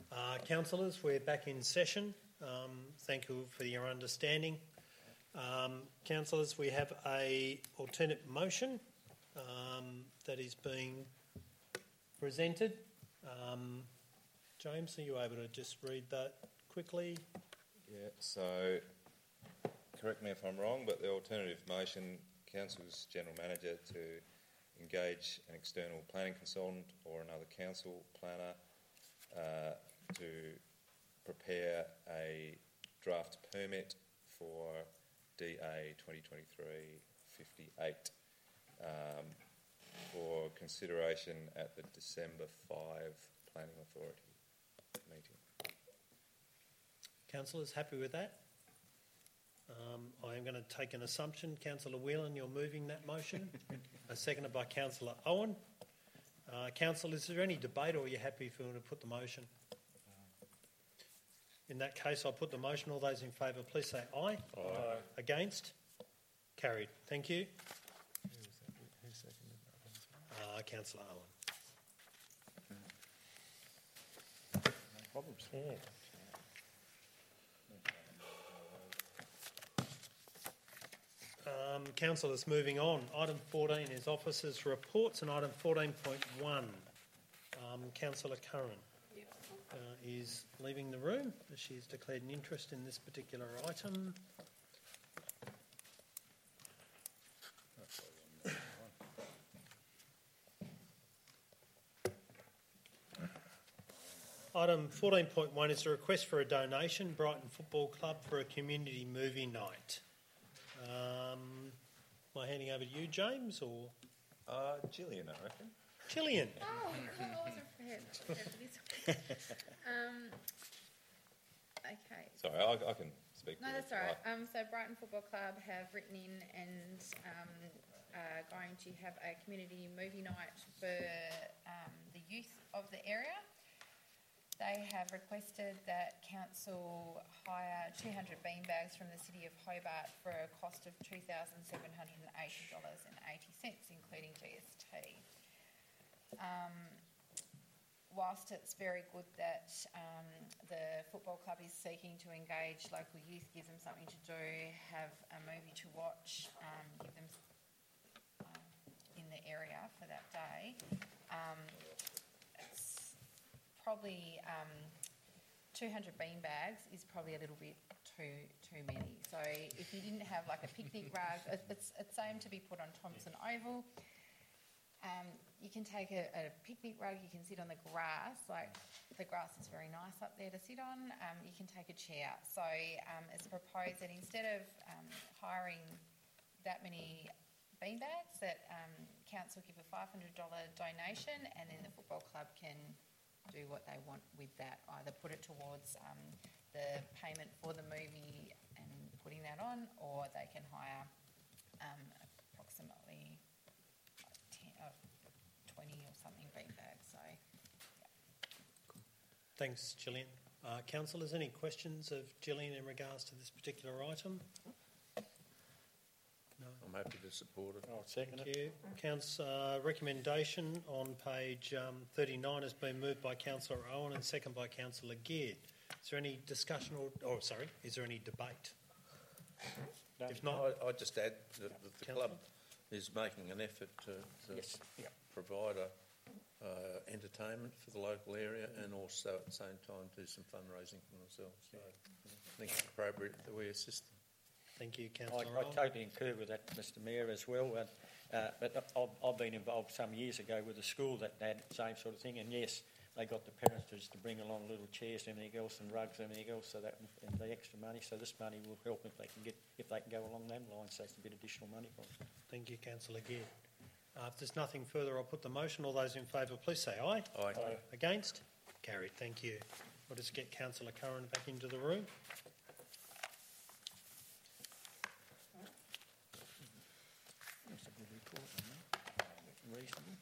Councillors, we're back in session. Thank you for your understanding. Councillors, we have an alternate motion that is being presented. James, are you able to just read that quickly? Yeah, so correct me if I'm wrong, but the alternative motion, Council's General Manager to engage an external planning consultant or another council planner to prepare a draft permit for DA 2023-58 for consideration at the December 5 Planning Authority meeting. Councillors, happy with that? I am going to take an assumption. Councillor Whelan, you're moving that motion. Seconded by Councillor Owen. Council, is there any debate, or are you happy for me to put the motion? In that case, I'll put the motion. All those in favour, please say aye. Aye. Against? Carried. Thank you. Who seconded that? Councillor Owen. No problems. Yeah. Councillors, moving on. Item 14 is officers' reports, and item 14.1, Councillor Curran is leaving the room as she has declared an interest in this particular item. Item 14.1 is a request for a donation, Brighton Football Club, for a community movie night. Am I handing over to you, James, or...? Gillian, I reckon. Gillian. Oh, I wasn't prepared. Okay. Sorry, I can speak. No, that's all right. So Brighton Football Club have written in and are going to have a community movie night for the youth of the area. They have requested that council hire 200 beanbags from the City of Hobart for a cost of $2,780.80, including GST. Whilst it's very good that the football club is seeking to engage local youth, give them something to do, have a movie to watch, give them in the area for that day, it's probably 200 beanbags is probably a little bit too many. So if you didn't have like a picnic rug, it's aimed to be put on Thompson Oval. You can take a picnic rug, you can sit on the grass, like the grass is very nice up there to sit on. You can take a chair. So it's proposed that instead of hiring that many beanbags, that council give a $500 donation, and then the football club can do what they want with that, either put it towards the payment for the movie and putting that on, or they can hire approximately 20 or something beanbags. So, yeah. Thanks, Gillian. Councillors, any questions of Gillian in regards to this particular item? No. I'm happy to support it. I'll second Thank you. Recommendation on page 39 has been moved by Councillor Owen and second by Councillor Geard. Is there any discussion is there any debate? No. If not, I'd just add that the club is making an effort to Yes. Yep. provide entertainment for the local area, and also at the same time do some fundraising for themselves. So I think it's appropriate that we assist them. thank you, Councillor I Owen. totally concur with that, Mr Mayor, as well. But I've been involved some years ago with a school that had the same sort of thing, and yes, they got the parents to bring along little chairs and everything else, and rugs and everything else, so that and the extra money. So this money will help if they can go along that line. So it's a bit of additional money for them. Thank you, Councillor Geard. If there's nothing further, I'll put the motion. All those in favour, please say aye. Aye. Against? Carried. Thank you. I'll just get Councillor Curran back into the room. That's a good report on that. Reasonable.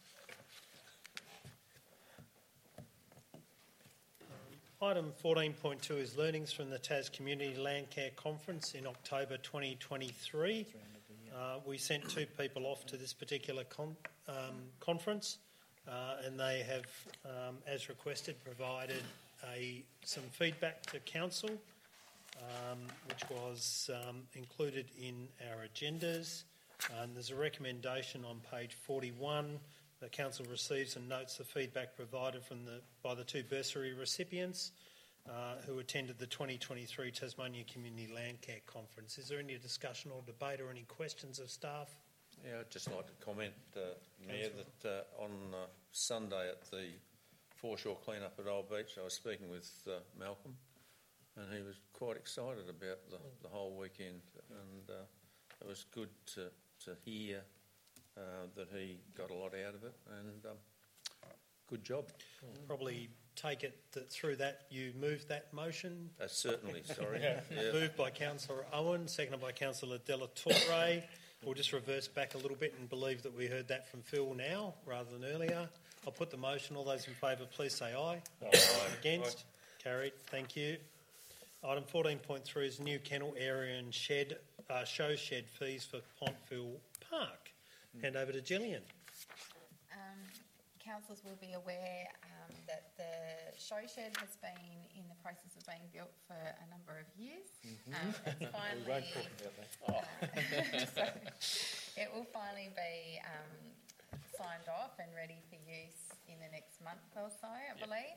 Item 14.2 is learnings from the Tas Community Landcare Conference in October 2023. We sent 2 people off to this particular conference, and they have, as requested, provided some feedback to council, which was included in our agendas. There's a recommendation on page 41 that council receives and notes the feedback provided by the two bursary recipients who attended the 2023 Tasmania Community Landcare Conference. Is there any discussion or debate or any questions of staff? Yeah, I'd just like to comment, Mayor, that on Sunday at the foreshore clean-up at Old Beach, I was speaking with Malcolm, and he was quite excited about the whole weekend, and it was good to hear that he got a lot out of it, and good job. Probably take it that through that you moved that motion. Certainly, sorry. Yeah. Moved by Councillor Owen, seconded by Councillor Della Torre. We'll just reverse back a little bit and believe that we heard that from Phil now rather than earlier. I'll put the motion. All those in favour, please say aye. Aye. Against? Aye. Carried. Thank you. Item 14.3 is new kennel area and show shed fees for Pontville Park. Hand over to Gillian. Councillors will be aware that the show shed has been in the process of being built for a number of years. It's finally, we won't talk about that. So it will finally be signed off and ready for use in the next month or so, I believe.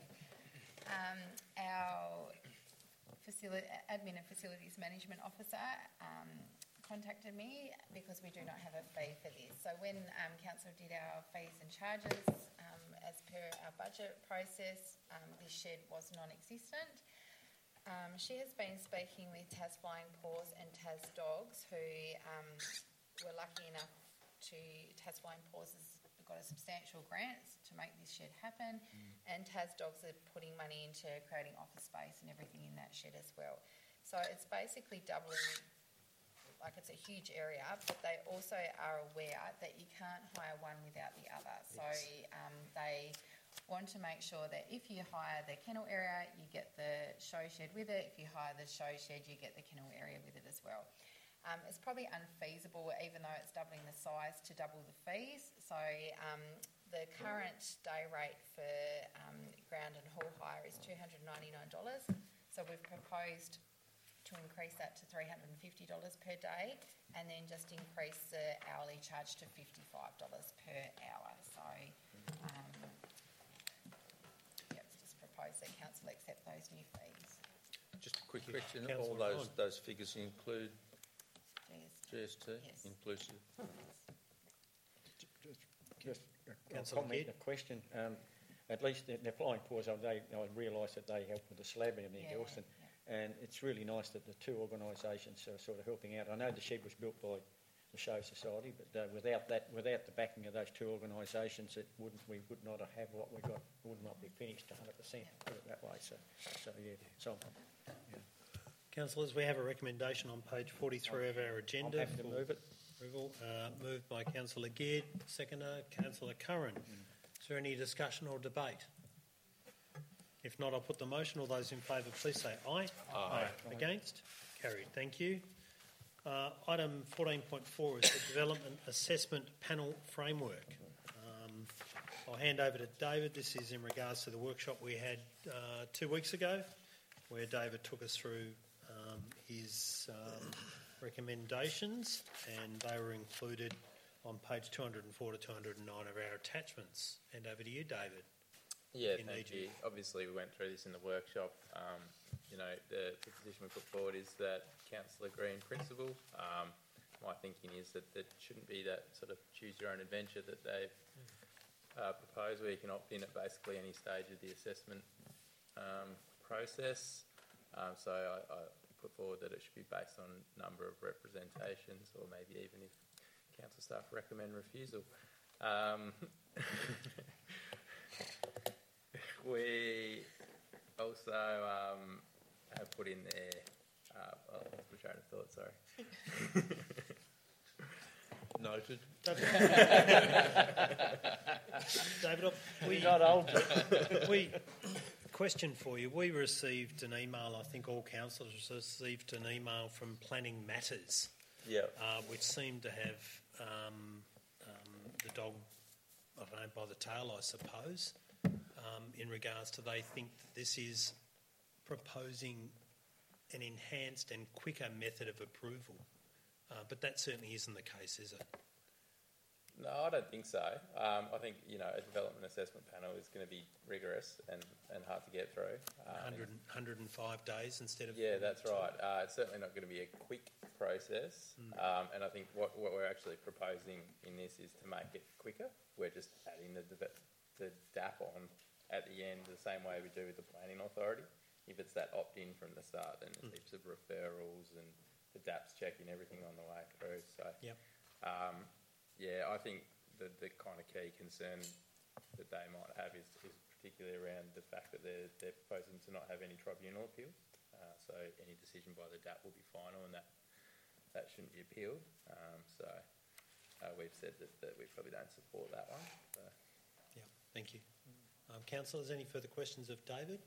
Our Admin and Facilities Management Officer contacted me because we do not have a fee for this. So when Council did our fees and charges, as per our budget process, this shed was non-existent. She has been speaking with Tas Flying Paws and Tas Dogs, who were lucky enough Tas Flying Paws has got a substantial grant to make this shed happen, and Tas Dogs are putting money into creating office space and everything in that shed as well. So it's basically doubling. Like, it's a huge area, but they also are aware that you can't hire one without the other. So they want to make sure that if you hire the kennel area, you get the show shed with it. If you hire the show shed, you get the kennel area with it as well. It's probably unfeasible, even though it's doubling the size, to double the fees. So the current day rate for ground and hall hire is $299. So we've proposed to increase that to $350 per day, and then just increase the hourly charge to $55 per hour. So, just propose that council accept those new fees. Just a quick question: Councillor all those figures include GST, Yes. inclusive. Just a Councillor comment, Kidd. a question. At least the Flying Paws, I realise that they help with the slab and everything else, and it's really nice that the two organisations are sort of helping out. I know the shed was built by the Show Society, but without the backing of those two organisations, we would not have what we got. Would not be finished 100%. Put it that way. So yeah. So Councillors, we have a recommendation on page 43 of our agenda. I'm happy to move it. Approval. Moved by Councillor Geard, seconder Councillor Curran. Is there any discussion or debate? If not, I'll put the motion. All those in favour, please say aye. Aye. Against? Carried. Thank you. Item 14.4 is the Development Assessment Panel Framework. I'll hand over to David. This is in regards to the workshop we had 2 weeks ago, where David took us through his recommendations, and they were included on page 204 to 209 of our attachments. Hand over to you, David. Yeah, thank you. Obviously, we went through this in the workshop. The position we put forward is that council agree in principle. My thinking is that it shouldn't be that sort of choose-your-own adventure that they've proposed, where you can opt in at basically any stage of the assessment process. So I put forward that it should be based on number of representations, or maybe even if council staff recommend refusal. We also have put in there, I'll train of thought, sorry. Noted. David, We're not old. Question for you. We received an email, I think all councillors received an email from Planning Matters, which seemed to have the dog, I don't know, by the tail, I suppose. in regards to they think that this is proposing an enhanced and quicker method of approval. But that certainly isn't the case, is it? No, I don't think so. I think, a development assessment panel is going to be rigorous and hard to get through. 105 days instead of... Yeah, that's right. It's certainly not going to be a quick process. And I think what we're actually proposing in this is to make it quicker. We're just adding the DAP on at the end the same way we do with the planning authority. If it's that opt-in from the start, then there's heaps of referrals and the DAP's checking everything on the way through. So, Yep. I think the kind of key concern that they might have is particularly around the fact that they're proposing to not have any tribunal appeals. So any decision by the DAP will be final, and that shouldn't be appealed. We've said that we probably don't support that one. So. Yeah, thank you. Councillors, any further questions of David?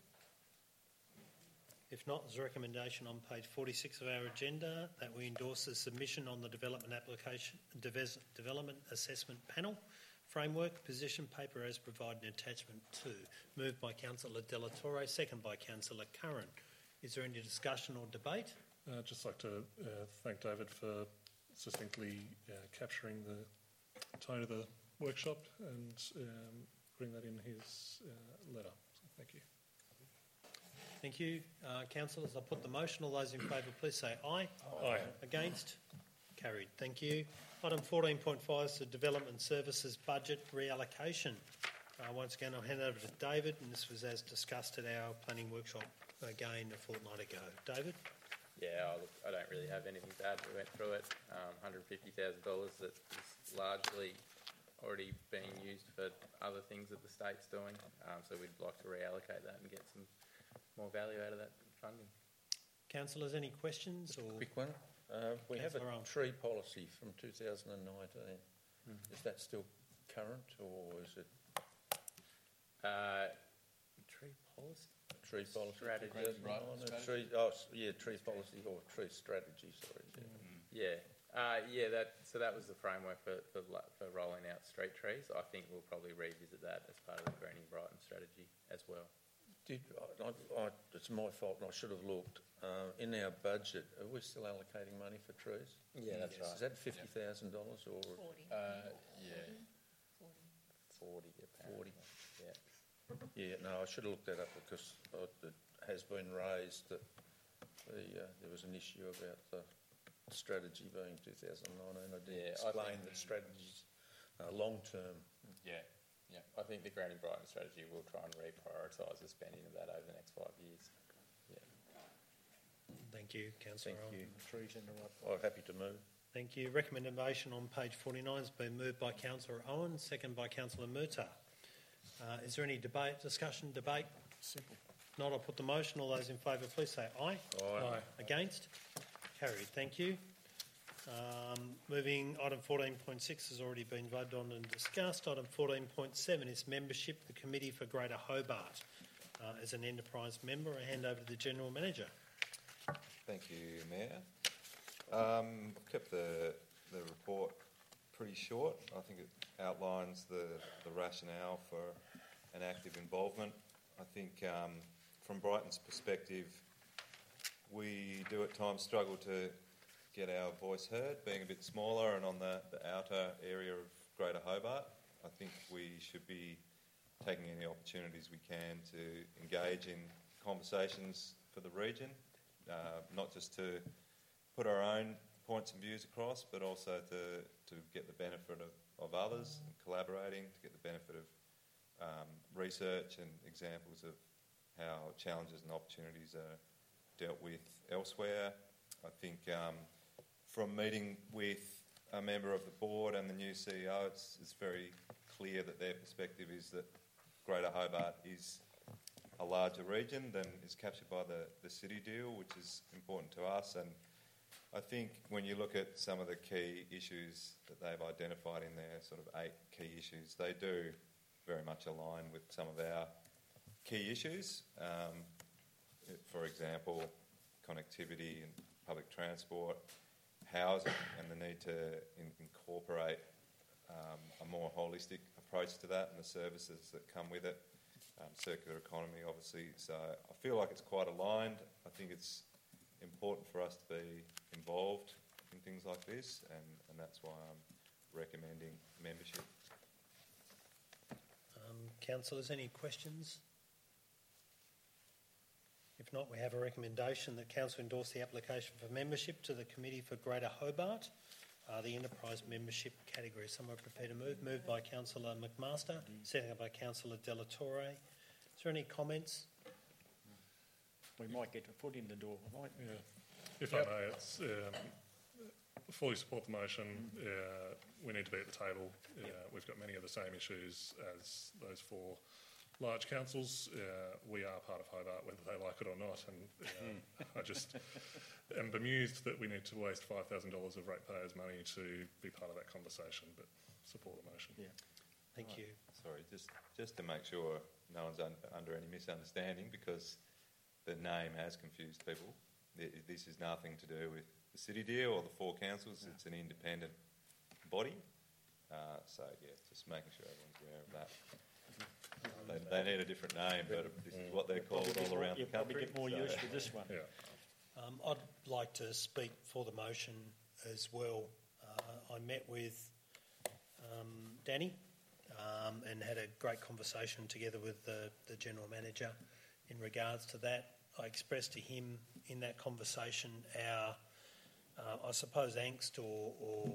If not, there's a recommendation on page 46 of our agenda that we endorse the submission on the development application, development assessment panel framework position paper as provided in attachment 2. Moved by Councillor De La Torre, second by Councillor Curran. Is there any discussion or debate? I'd just like to thank David for succinctly capturing the tone of the workshop and putting that in his letter. So thank you. Thank you. Councillors, I put the motion. All those in favour, please say aye. Aye. Against? Carried. Thank you. Item 14.5 is the Development Services Budget Reallocation. Once again, I'll hand over to David, and this was as discussed at our planning workshop again a fortnight ago. David? Yeah, I don't really have anything to add. We went through it. $150,000 that is largely already being used for other things that the state's doing. So we'd like to reallocate that and get some more value out of that funding. Councillors, any questions? Or Quick one. We have a Councillor Owen. tree policy from 2019. Is that still current, or is it Tree policy? tree policy? Strategy. 2009? Tree policy or tree strategy. Sorry. Yeah. So that was the framework for rolling out street trees. I think we'll probably revisit that as part of the Greening Brighton strategy as well. It's my fault, and I should have looked. In our budget, are we still allocating money for trees? Yeah, that's right. Is that $50,000 or 40. 40 apparently. 40? Yeah, no, I should have looked that up because it has been raised that there was an issue about the strategy being 2019. I did explain that strategies are long term. Yeah. I think the Greening Brighton strategy will try and reprioritise the spending of that over the next 5 years. Yeah. Thank you, Councillor Thank Owen. you. Trees in the right place. I'm happy to move. Thank you. Recommendation on page 49 has been moved by Councillor Owen, second by Councillor Murtagh. Is there any discussion? Simple. If not, I'll put the motion. All those in favour, please say aye. Aye. Against? Carried. Thank you. Moving, item 14.6 has already been voted on and discussed. Item 14.7 is membership of the Committee for Greater Hobart. As an enterprise member, I hand over to the General Manager. Thank you, Mayor. I've kept the report pretty short. I think it outlines the rationale for an active involvement. I think from Brighton's perspective, we do at times struggle to get our voice heard, being a bit smaller and on the outer area of Greater Hobart. I think we should be taking any opportunities we can to engage in conversations for the region, not just to put our own points and views across, but also to get the benefit of others, and collaborating, to get the benefit of research and examples of how challenges and opportunities are dealt with elsewhere. I think from meeting with a member of the board and the new CEO, it's very clear that their perspective is that Greater Hobart is a larger region than is captured by the city deal, which is important to us. And I think when you look at some of the key issues that they've identified in their sort of 8 key issues, they do very much align with some of our key issues. For example, connectivity and public transport, housing, and the need to incorporate a more holistic approach to that and the services that come with it. circular economy, obviously. So I feel like it's quite aligned. I think it's important for us to be involved in things like this, and that's why I'm recommending membership. Councillors, any questions? If not, we have a recommendation that Council endorse the application for membership to the Committee for Greater Hobart, the enterprise membership category. Someone prepared to move? Moved by Councillor McMaster, seconded by Councillor Della Torre. Is there any comments? We might get a foot in the door, might we? Yeah. If I may, it's fully support the motion. We need to be at the table. We've got many of the same issues as those four large councils. We are part of Hobart, whether they like it or not, and I just am bemused that we need to waste $5,000 of ratepayers' money to be part of that conversation, but support the motion. Yeah. Thank you. Sorry, just to make sure no one's under any misunderstanding, because the name has confused people. This is nothing to do with the city deal or the four councils. No. It's an independent body. So, yeah, just making sure everyone's aware of that. They need a different name, but this is what they're called all around the country. You'll probably get more use with this one. Yeah. I'd like to speak for the motion as well. I met with Danny and had a great conversation together with the General Manager in regards to that. I expressed to him in that conversation our, I suppose, angst or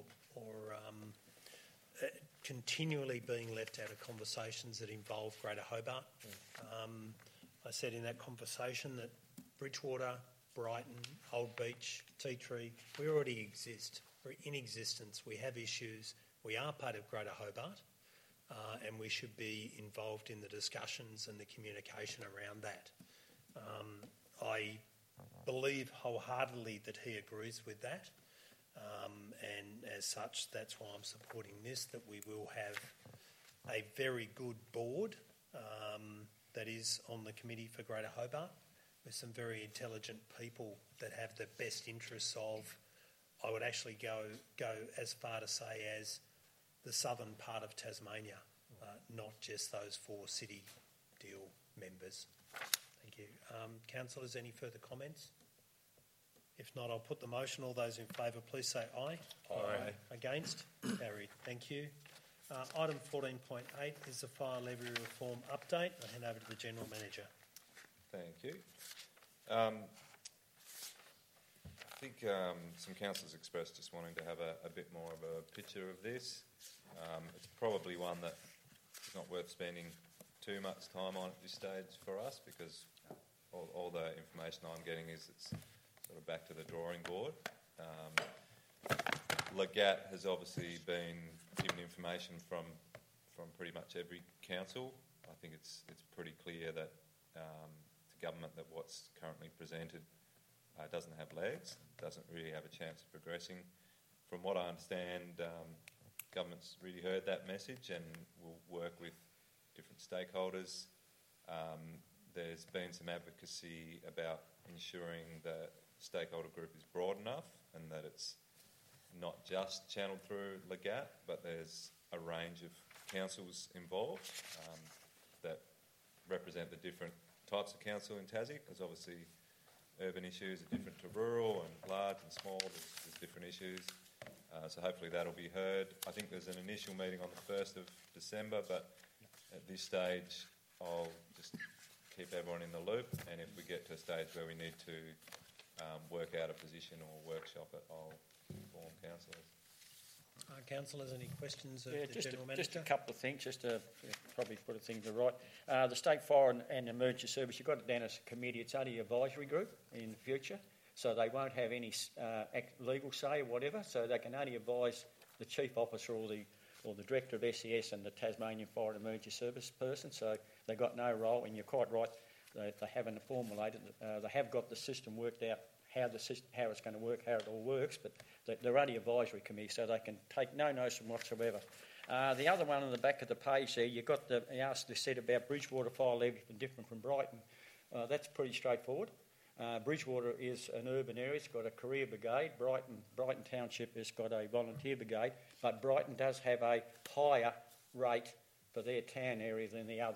continually being left out of conversations that involve Greater Hobart. I said in that conversation that Bridgewater, Brighton, Old Beach, Tea Tree, we already exist. We're in existence. We have issues. We are part of Greater Hobart, and we should be involved in the discussions and the communication around that. I believe wholeheartedly that he agrees with that. And as such, that's why I'm supporting this, that we will have a very good board that is on the Committee for Greater Hobart with some very intelligent people that have the best interests of, I would actually go as far to say as the southern part of Tasmania, not just those four city deal members. Thank you. Councillors, any further comments? If not, I'll put the motion. All those in favour, please say aye. Aye. Against? Carried. Thank you. Item 14.8 is the fire levy reform update. I'll hand over to the General Manager. Thank you. I think some councillors expressed just wanting to have a bit more of a picture of this. It's probably one that is not worth spending too much time on at this stage for us, because all the information I'm getting is it's sort of back to the drawing board. Legat has obviously been given information from pretty much every council. I think it's pretty clear that to government that what's currently presented doesn't have legs, doesn't really have a chance of progressing. From what I understand, government's really heard that message and will work with different stakeholders. There's been some advocacy about ensuring that stakeholder group is broad enough and that it's not just channeled through Legat, but there's a range of councils involved that represent the different types of council in Tassie, because obviously urban issues are different to rural, and large and small, there's different issues. So hopefully that'll be heard. I think there's an initial meeting on the 1st of December, but at this stage I'll just keep everyone in the loop, and if we get to a stage where we need to work out a position or workshop it, I'll inform councillors. Councillors, any questions of Yeah, the General Manager? just a couple of things, just to probably put a thing to right. The State Fire and Emergency Service, you've got it down as a committee. It's only an advisory group in the future, so they won't have any legal say or whatever, so they can only advise the Chief Officer or the Director of SES and the Tasmanian Fire and Emergency Service person, so they've got no role, and you're quite right, they haven't formulated it. They have got the system worked out, how it's going to work, how it all works, but they're only advisory committee, so they can take no notion whatsoever. The other one on the back of the page there, you've got the said about Bridgewater fire levy different from Brighton. That's pretty straightforward. Bridgewater is an urban area, it's got a career brigade. Brighton Township has got a volunteer brigade, but Brighton does have a higher rate for their town area than the other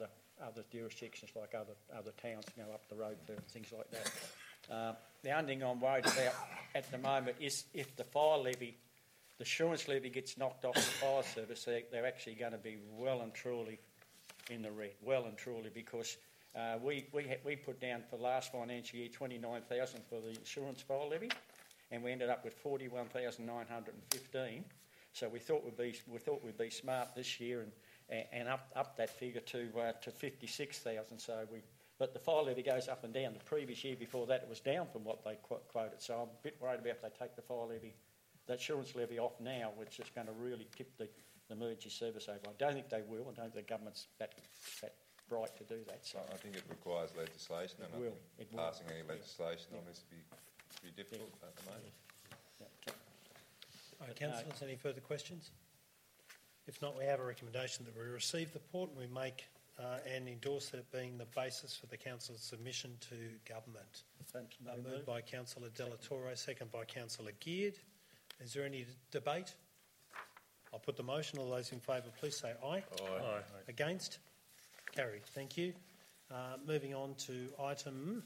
other jurisdictions like other towns, up the road for things like that. The only thing I'm worried about at the moment is if the fire levy, the insurance levy gets knocked off the fire service, they're actually going to be well and truly in the red, because we put down for last financial year 29,000 for the insurance fire levy, and we ended up with 41,915. So we thought we'd be smart this year and up that figure to 56,000. But the fire levy goes up and down. The previous year before that, it was down from what they quoted. So I'm a bit worried about if they take the fire levy, that insurance levy off now, which is going to really tip the emergency service over. I don't think they will. I don't think the government's that bright to do that. So I think it requires legislation, and I think passing any legislation on this would be difficult at the moment. Councillors, any further questions? If not, we have a recommendation that we receive the report and we make and endorse it being the basis for the council's submission to government. Moved by Councillor Della Torre, second by Councillor Geard. Is there any debate? I'll put the motion. All those in favour, please say aye. Aye. Against? Carried. Thank you. Moving on to item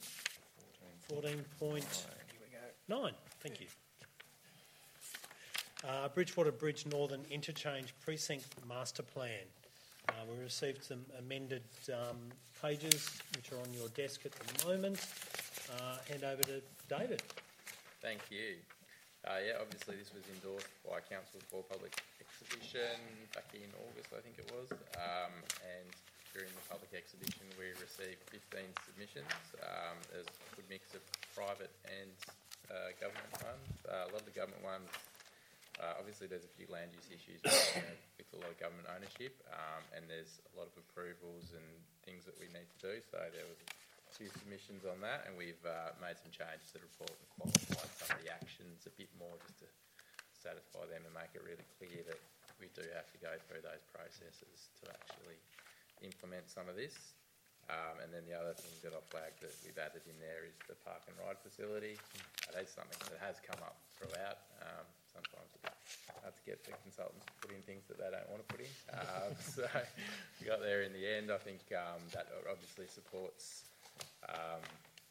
14.9. Thank you. Bridgewater Bridge Northern Interchange Precinct Master Plan. We received some amended pages which are on your desk at the moment. Hand over to David. Thank you. Obviously this was endorsed by Council for Public Exhibition back in August, I think it was, and during the public exhibition we received 15 submissions. There's a good mix of private and government ones. A lot of the government ones, obviously there's a few land use issues with a lot of government ownership, and there's a lot of approvals and things that we need to do, so there was a few submissions on that, and we've made some changes to the report and qualified some of the actions a bit more just to satisfy them and make it really clear that we do have to go through those processes to actually implement some of this. And then the other thing that I flagged that we've added in there is the park and ride facility. That is something that has come up throughout. Sometimes it's hard to get the consultants to put in things that they don't want to put in. So we got there in the end. I think that obviously supports, a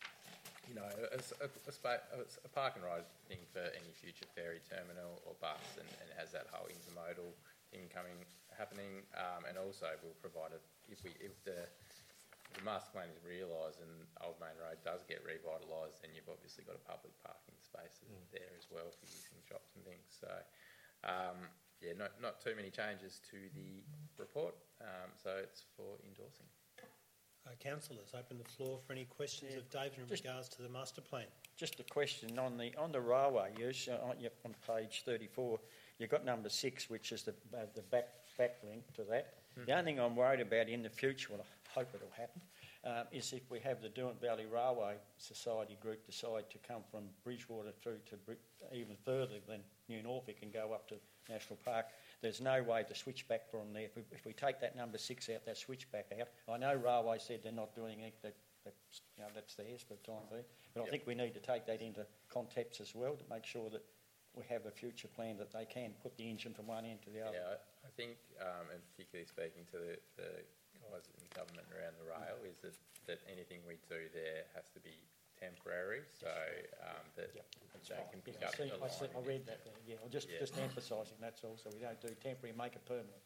park and ride thing for any future ferry terminal or bus, and has that whole intermodal thing happening. And also we'll provide if the master plan is realised and Old Main Road does get revitalised, then you've obviously got a public parking space there as well for using shops and things. So, not too many changes to the report, so it's for endorsing. Councillors, open the floor for any questions of David in regards to the master plan. Just a question on the railway use on page 34. You've got number 6, which is the backlink to that. The only thing I'm worried about in the future, and I hope it'll happen, is if we have the Derwent Valley Railway Society group decide to come from Bridgewater through to even further than New Norfolk and go up to National Park. There's no way to switch back from there. If we take that number 6 out, that switch back out. I know Railway said they're not doing it, that's theirs for the time being. But I think we need to take that into context as well to make sure that we have a future plan that they can put the engine from one end to the other. Yeah, I think, and particularly speaking to the guys in government around the rail, is that anything we do there has to be temporary, so that they can pick up the line. I read that there, I'm just emphasising, that's all, so we don't do temporary, make it permanent.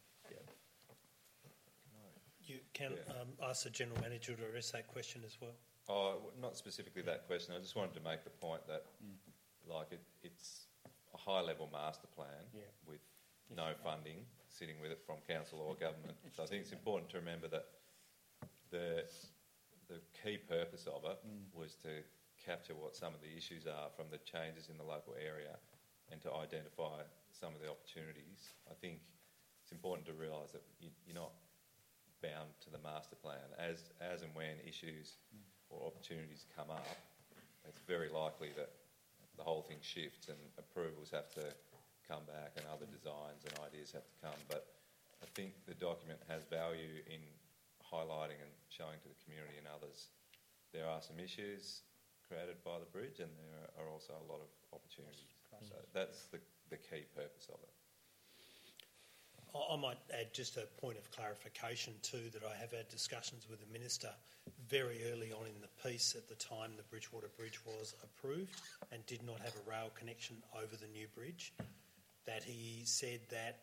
You can ask the General Manager to address that question as well. Not specifically that question. I just wanted to make the point that it's a high-level master plan with no funding sitting with it from council or government. So I think it's important to remember that the key purpose of it was to capture what some of the issues are from the changes in the local area and to identify some of the opportunities. I think it's important to realise that you're not bound to the master plan. As and when issues or opportunities come up, it's very likely that the whole thing shifts and approvals have to come back and other designs and ideas have to come. But I think the document has value in highlighting and showing to the community and others there are some issues created by the bridge and there are also a lot of opportunities. So that's the key purpose of it. I might add just a point of clarification too, that I have had discussions with the Minister very early on in the piece at the time the Bridgewater Bridge was approved and did not have a rail connection over the new bridge, that he said that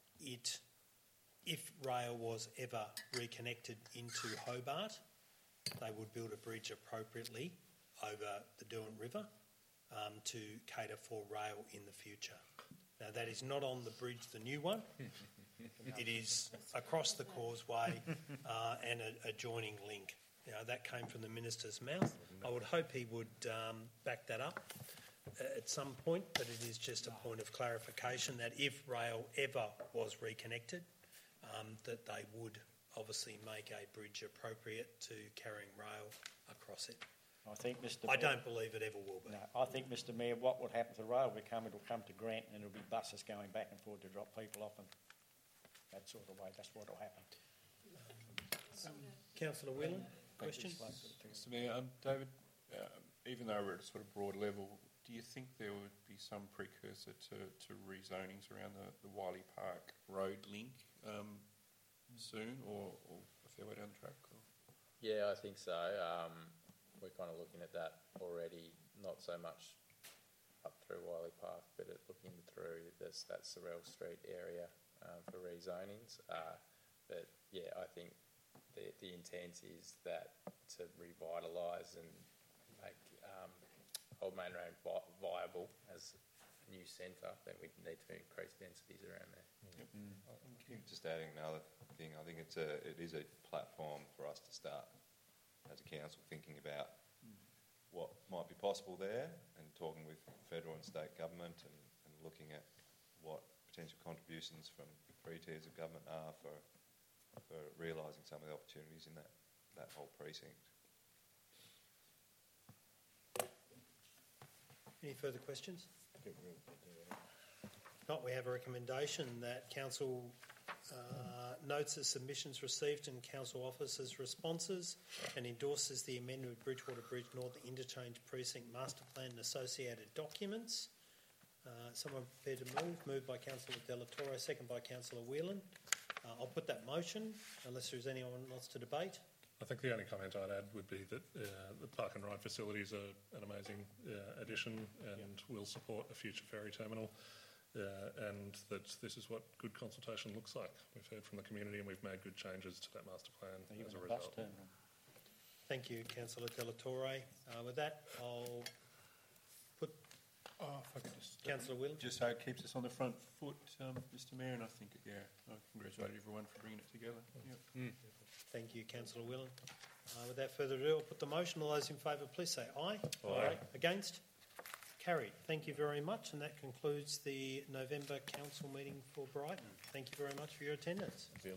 if rail was ever reconnected into Hobart, they would build a bridge appropriately over the Derwent River to cater for rail in the future. Now, that is not on the bridge, the new one. It is across the causeway and an adjoining link. That came from the Minister's mouth. I would hope he would back that up at some point, but it is just a point of clarification that if rail ever was reconnected, that they would obviously make a bridge appropriate to carrying rail across it. I think, Mr. I Mayor, don't believe it ever will be. No, I think, Mr. Mayor, what would happen to the rail will come, it'll come to Grant and it'll be buses going back and forth to drop people off, and that sort of way, that's what will happen. Councillor Whelan, question? Mr Mayor, David, even though we're at a sort of broad level, do you think there would be some precursor to rezonings around the Wiley Park Road link soon, or a fair way down the track? Or? Yeah, I think so. We're kind of looking at that already, not so much up through Wiley Park, but looking through that Sorrell Street area for rezonings. But yeah, I think the intent is that to revitalise and make Old Main Road viable as a new centre, then we need to increase densities around there. Yep. I think just adding another thing, I think it is a platform for us to start as a council thinking about what might be possible there, and talking with federal and state government and looking at what potential contributions from three tiers of government are for realising some of the opportunities in that whole precinct. Any further questions? Not. We have a recommendation that Council notes the submissions received and Council officers' responses and endorses the amended Bridgewater Bridge North Interchange Precinct Master Plan and associated documents. Someone prepared to move? Moved by Councillor Della Torre, second by Councillor Whelan. I'll put that motion, unless there's anyone else to debate. I think the only comment I'd add would be that the park and ride facilities are an amazing addition and will support a future ferry terminal, and that this is what good consultation looks like. We've heard from the community and we've made good changes to that master plan as a result. Thank you, Councillor Della Torre. With that, I'll put If I could just, Councillor Whelan. just so it keeps us on the front foot, Mr Mayor, and I think, I congratulate everyone for bringing it together. Yep. Thank you, Councillor Whelan. Without further ado, I'll put the motion. All those in favour, please say aye. Aye. Against? Carried. Thank you very much, and that concludes the November Council meeting for Brighton. Thank you very much for your attendance.